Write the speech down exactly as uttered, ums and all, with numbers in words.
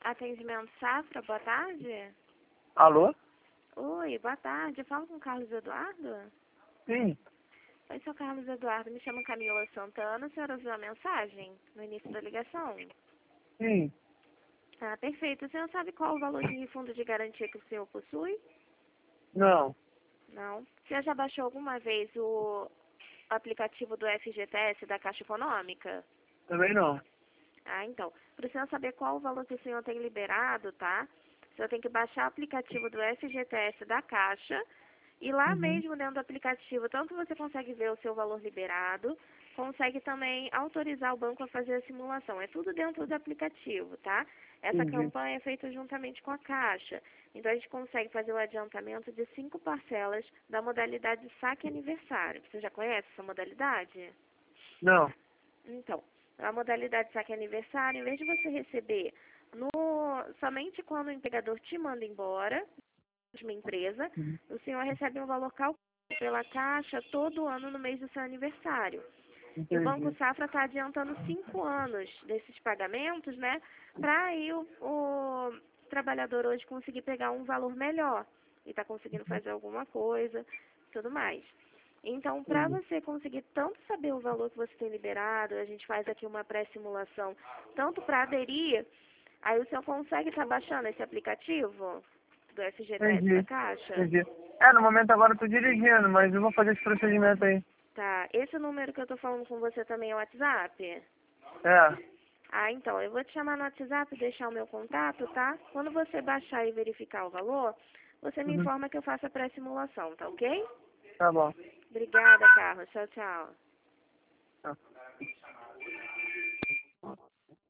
Atendimento Safra, boa tarde. Alô? Oi, boa tarde. Eu falo com o Carlos Eduardo? Sim. Oi, sou Carlos Eduardo. Me chamo Camila Santana. A senhora ouviu a mensagem no início da ligação? Sim. Ah, perfeito. O senhor sabe qual o valor de fundo de garantia que o senhor possui? Não. Não. O senhor já baixou alguma vez o aplicativo do F G T S da Caixa Econômica? Também não. Ah, então. Para o senhor saber qual o valor que o senhor tem liberado, tá? O senhor tem que baixar o aplicativo do F G T S da Caixa e lá Uhum. mesmo dentro do aplicativo, tanto você consegue ver o seu valor liberado, consegue também autorizar o banco a fazer a simulação. É tudo dentro do aplicativo, tá? Essa Entendi. campanha é feita juntamente com a Caixa. Então, a gente consegue fazer o adiantamento de cinco parcelas da modalidade saque aniversário. Você já conhece essa modalidade? Não. Então, a modalidade saque aniversário, em vez de você receber no, somente quando o empregador te manda embora de uma empresa, Uhum. o senhor recebe um valor calculado pela Caixa todo ano no mês do seu aniversário. E o Banco Entendi. Safra está adiantando cinco anos desses pagamentos, né? Para aí o, o trabalhador hoje conseguir pegar um valor melhor e está conseguindo fazer alguma coisa, tudo mais. Então, para Entendi. você conseguir tanto saber o valor que você tem liberado, a gente faz aqui uma pré-simulação, tanto para aderir, aí o senhor consegue estar baixando esse aplicativo do F G T S da Entendi. Caixa? Entendi. É, no momento agora eu tô dirigindo, mas eu vou fazer esse procedimento aí. Tá. Esse número que eu tô falando com você também é o WhatsApp? É. Ah, então, eu vou te chamar no WhatsApp e deixar o meu contato, tá? Quando você baixar e verificar o valor, você me Uhum. informa que eu faço a pré-simulação, tá ok? Tá bom. Obrigada, Carlos. Tchau, tchau.